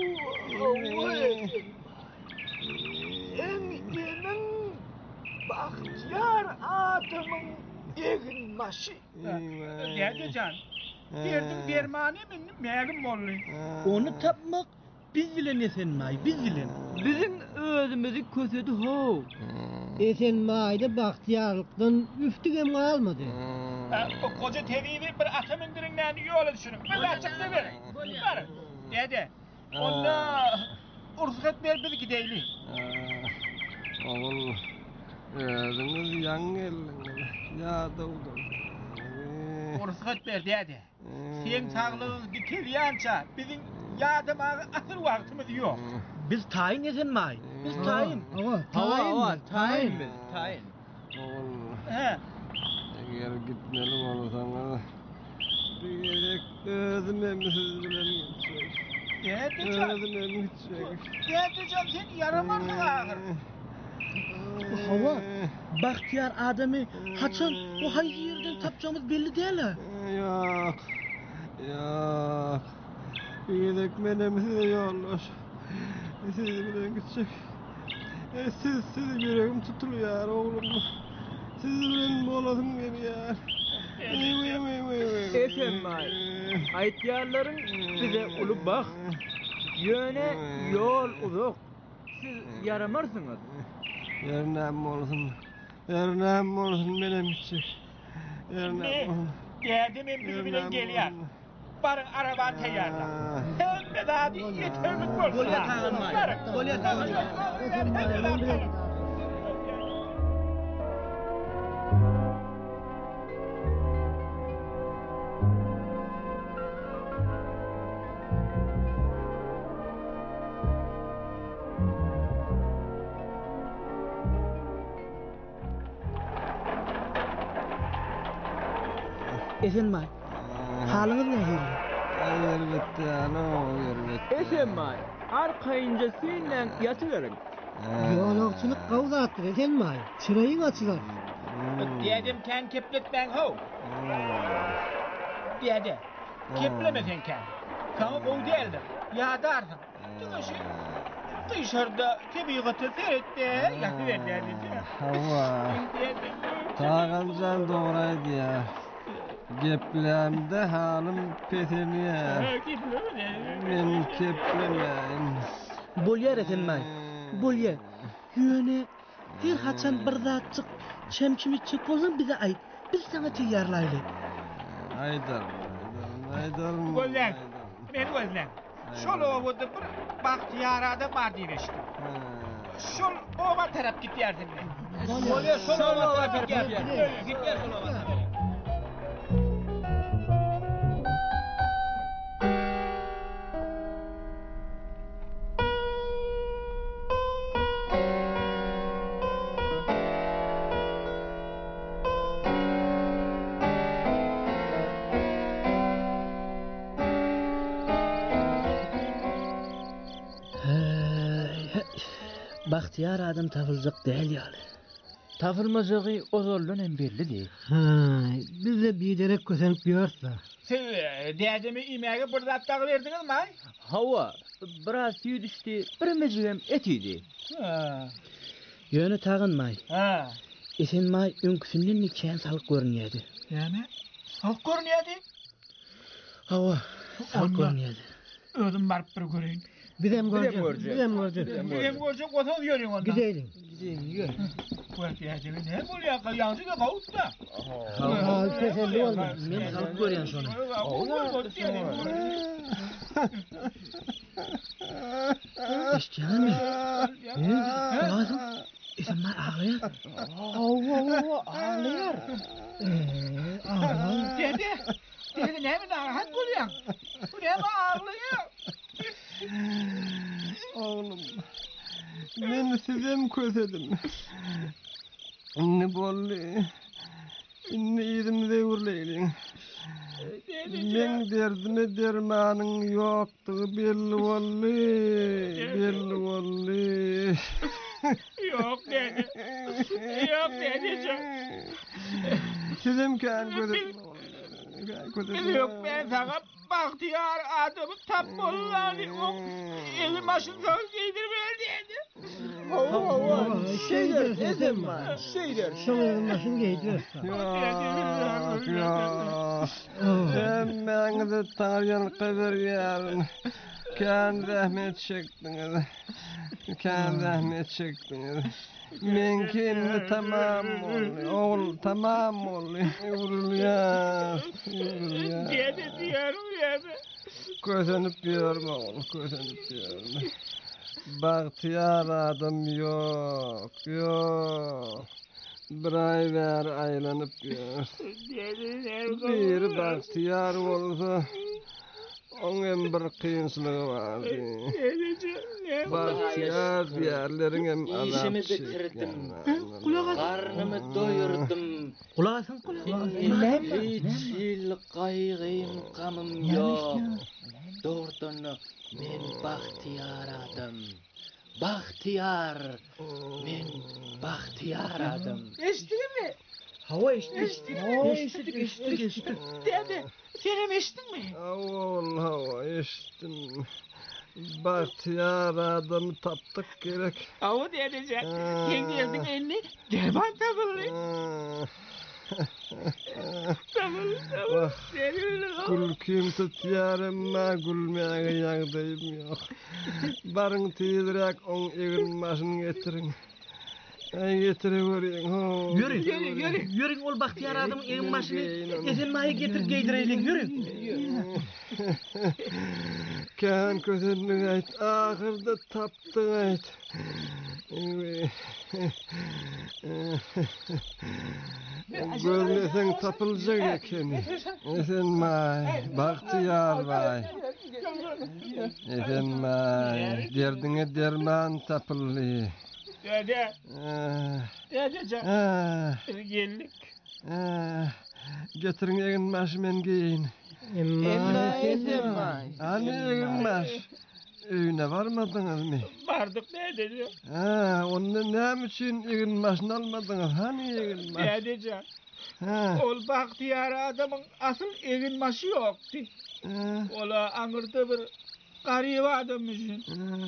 Sen benim bahtiyar adamın evin maşı. Dedecan, derdin dermanı malum oldu. Onu tapmak biz bilen Esenmay, biz bilen. Bizim özümüzü kösedi ho. Esenmay'da bahtiyarlıktan üftügem almadı. O koca teviyi bir atım indirinler yola düşünün. Bir açık da verin. Verin. Dede, onda ursat ver bir iki deyli. Oğul, ağzınız yan gelin. Ya doğdum. Ursat ver dede. Sen sağlığınız dikeliyança bizim yardıma asıl vaktimiz yok. Biz tayin Esenmay. Biz tayin. Hava, Hava, tayin hava, mi? tayin biz, tayin. Oğul, He. eğer gitmeli olursanız bir gerek özüme mi siz bilen gidecek? Dedecan, Özüme mi gidecek? dedecan sen yaramazsın ağır. Hava, bahtiyar adamı haçan o hangi yerden tapacağımız belli değil ha. Yok, yok. Bir gerek benim size yollar. Siz bilen gidecek. E siz, siz yüreğim tutuluyor oğlum. Siz bilen mi olasın beni ya? Esenmay, aytiyarların size ulu bak. Yöne yol uzak. Siz yaramarsınız. Yarın mı olsun? Yarın mı olsun benim için? Yarın Ne? mı olsun? Dedim emri bilen geliyor. Barın araban teyarla. Hem de daha değil yeterlik olsun. Golya tağınmay. Golya tağınmay. Esenmay. Halyňyz näme? Elbette, ano, elbette. Esenmay, arkayınca seninle yatıverin. Ýolagçylyk gawzatdyr esenmay. Çyraýyň açylar. Diýedim kan kepletmäň ho. Diýedi. Keplemesen kan. Sana gow diýeldi. Ýadarsyň. Diňeşi. Dışarıda tebigatı seyretdi. Yatıverdi. Hawa. Tağancan doğraydı ya. Geplemde halim peteniye. Men keplemeyim. Bolýar esenmay. Bolýar. Ýöne her haçan bir zatçyk çemçimitçik bolsaň bize aýt. Biz sana tiýarlaýly. Aydar. Aydar. Bolýar. Men gözlem. Şol owada bir Bahtiyar adam bar diýeşdi. Şol owa tarap gitýärdim men. Bolýar şol owa tarap gitýär. Gitýär şol owa. Bahtiyar adam tapılacak değil yani. Tapılmacağı o zorluğun bellidir. Ha, biz de bir derek kösenip diyorsa. Siz diyeceğimi imeğe bir zattağı verdiniz mi? Hava, biraz suyu düştü, bir meclem etiydi. Yönü tağınmay. Ha. Esenmay önküsünden nikşen salık görünüyordu. Yani? Salık görünüyordu? Hava, salık görünüyordu. Ödüm barıp bir göreyim. Bir dem göreceğim. Bir dem göreceğim. Bir dem göreceğim. O zaman yürüyün ondan. Gidelim. Gidelim. Yürü. Bu diyeceğimi ne buluyor? Yancı da kavut da. Ha, teselli olma. Ben salık görüyorum şunu. Eşcanım mi? Ne? Lazım. Esenmay ağlayar. Hava ağlayar. Eee ağlar. Dede. Dede ne mi narahat buluyor? Bu ne mi ağlıyor? Oğlum, men sizem kösedim. Ne bolly, ne yerimde urleylin. Men derdime dermanın yoktu, belli bolly, belli bolly. Yok dede, yok dedeciğim. Sizem kan kösedim. Yok ben sana Bahtiyar adamı tap bollardı. O eli başını sana giydirmeye dedi. Hava hava, şeyler, esenmay, şeyler. Şol elin başını giydiyorsa. Yok, yok. Hem de tanrıyan kadar yarın. Kan rahmet çektiniz. Kan rahmet çektiniz. Men kendi tamam oldu. Oğul tamam oldu. Uruluyar. Uruluyar. Dede diyorum ya. Közenip diyorum oğul. Közenip diyorum. Bahtiyar adam yok. Yok. Bir ay ver aylanıp diyor. Bir bahtiyar olsa onun bir kıyınçlığı vardı. Bahtiyar diğerlerin hem azap İşimi bitirdim. Karnımı doyurdum. Kulağısın kulağısın. Hiç il kaygıyım kamım yok. Doğrudan men bahtiyar adam. Bahtiyar. Men bahtiyar adam. Eşittin mi? Hava eşittik. Eşittik, eşittik, eşittik. Dede, sen eşittin mi? Oğul hava eşittim. Bahtiyar adamı taptık gerek. Avu dedeciğim. Sen geldin elini. Derman tabıllı. Tabıllı, tabıllı. Gülküm tutyar ama gülmeye yağdayım yok. Barın tiydirek on egin başını getirin. Ay getiriverin. Yürü, yürü, yürü. Yürü ol Bahtiyar adamın egin başını. Esenmay'ı getir giydireylin, yürü. Kan közenini ayt, ahırda taptın ayt. Görmesen tapılacak ekeni. Esenmay, Bahtiyar vay. Esenmay, derdine derman tapıllı. Dede. Dedeciğim. Geldik. Getirin egin maşı men giyin. Emma Emma. Ani egin maş. Öýüne barmadınız mı? Bardık ne dedi? Ha, onda näme üçin egin maşyny almadyňyz? Hani egin maş? Ne diyeceğim? Ha. Ol bahtiyar adamın asıl egin maşı yoktu. Ola aňyrda bir garyp adam üçün.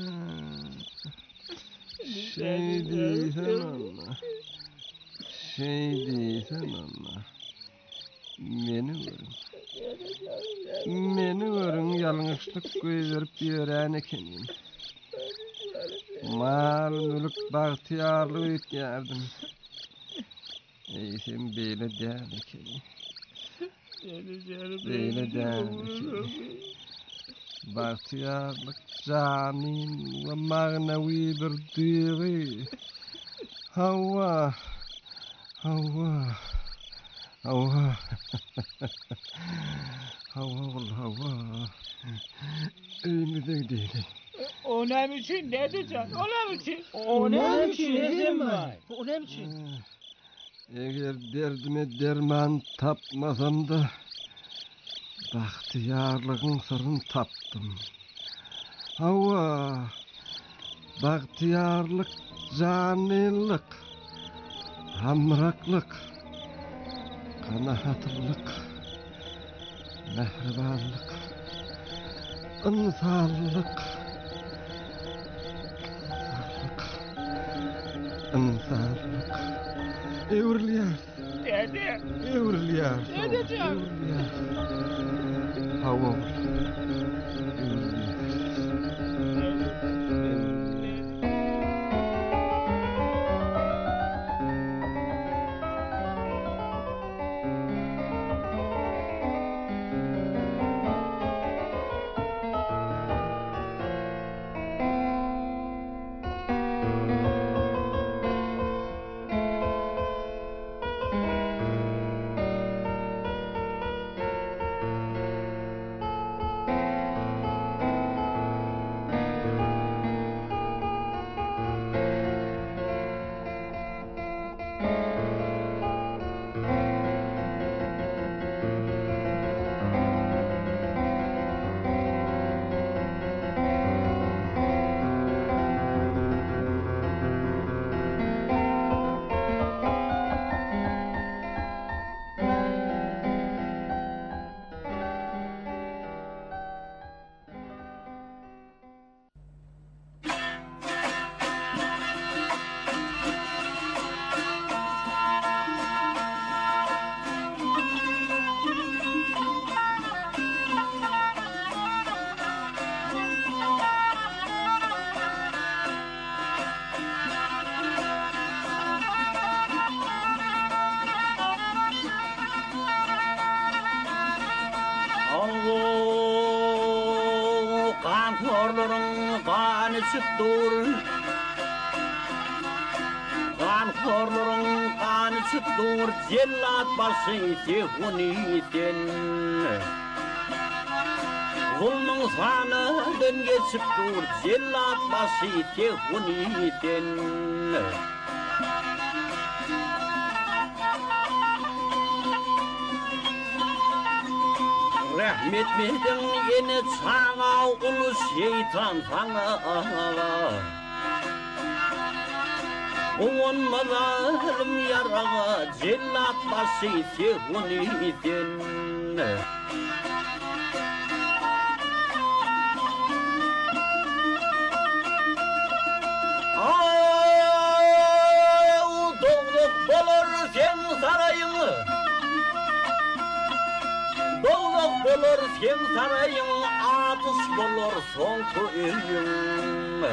Şey diýsen Allah. Şey diýsen Allah. Meni görün. Meni görün ýalňyşlyk göýberip ýören ekenim. Mal, mülk, bahtiyarlyk etýärdim. Ey sen beýle däl ekenim. Beýle däl ekenim. Bahtiyarlyk janin we magnawy bir duýgy. Hawa. Hawa. Hawa. Hawa ol hawa. Öýümde diýdi. O näme üçin ne diyeceğim? O näme üçin? O näme üçin Emma? O näme üçin? Eger derdime derman tapmasam da bahtiyarlygyň syryny tapdym. Hawa. Bahtiyarlyk, janylyk, hamraklyk, kanahatlyk, mehribanlyk, insanlyk, insanlyk. Öwrülýär. Dede. Öwrülýär. Dedeciğim. Hawa. çıktır Kan korların kanı çıktır Cellat başı tehuniten Zulmün sanı denge çıktır Cellat başı tehuniten Rahmet mehden yeni çağa ulu şeytan sana Onmalarım yarağa cellat başı tehuniten Ay doğduk bolur sen sarayını Doğduk bolur sen sarayın, atış bolur son köyün.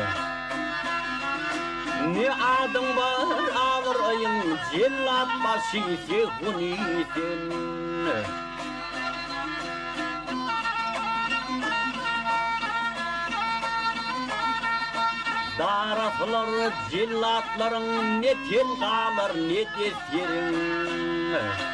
Ne adın var ağırayın, cellat başı tehuniten. Daraflar cellatların ne ten kalır ne de serin.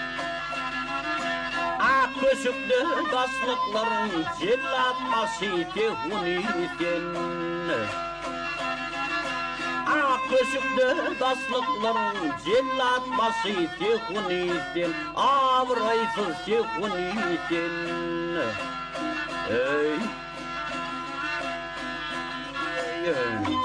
Köşüklü daslıkların cellat başı tehuniten Köşükde daslıkların cellat bası tekunitin avraysız tekunitin Ey Ey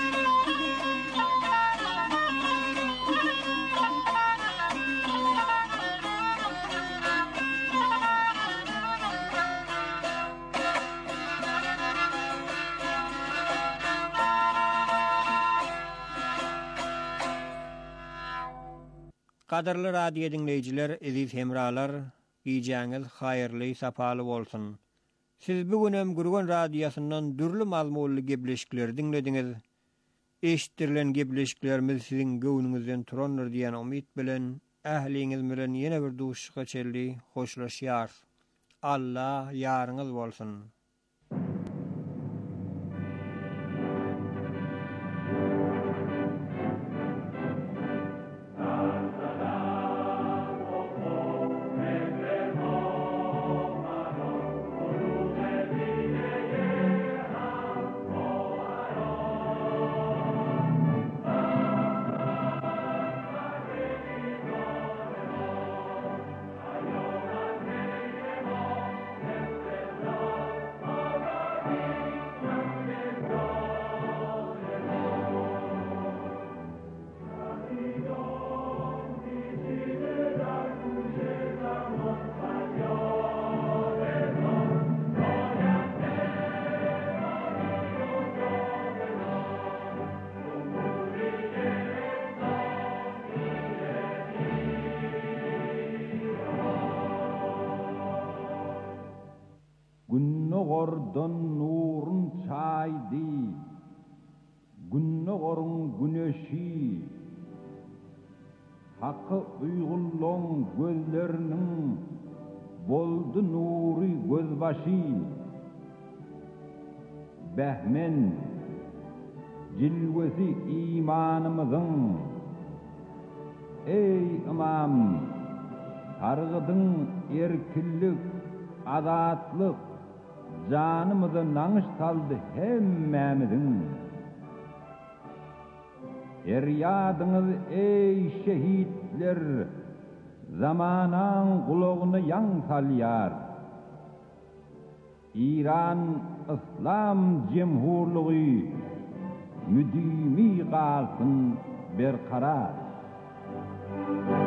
Qadarly radio dinleyijiler, aziz hemralar, giýjäňiz haýyrly, sapaly bolsun. Siz bugünem Gurgun radiosundan dürli mazmunly gebleşikler dinlediňiz. Eşitdirilen gebleşiklerimiz siziň göwnüňizden turandyr diýen umyt bilen ähliňiz bilen ýene bir duşuşga çelli hoşlaşýar. Allah ýaryňyz bolsun. Günnogordan nurun çaydi, günnogorun güneşi, hakkı uygulloň gözlerinin boldu nuri gözbaşy. Behmen, cilvesi imanımızın, ey imam, targıdın erkillik, azatlık, canımıza naňyş saldy hemmämizin. Eryadyňyz ey şehitler, zamanan gulagyny ýaň salýar. İran İslam Cemhurlugy müdimi galsyn berkarar.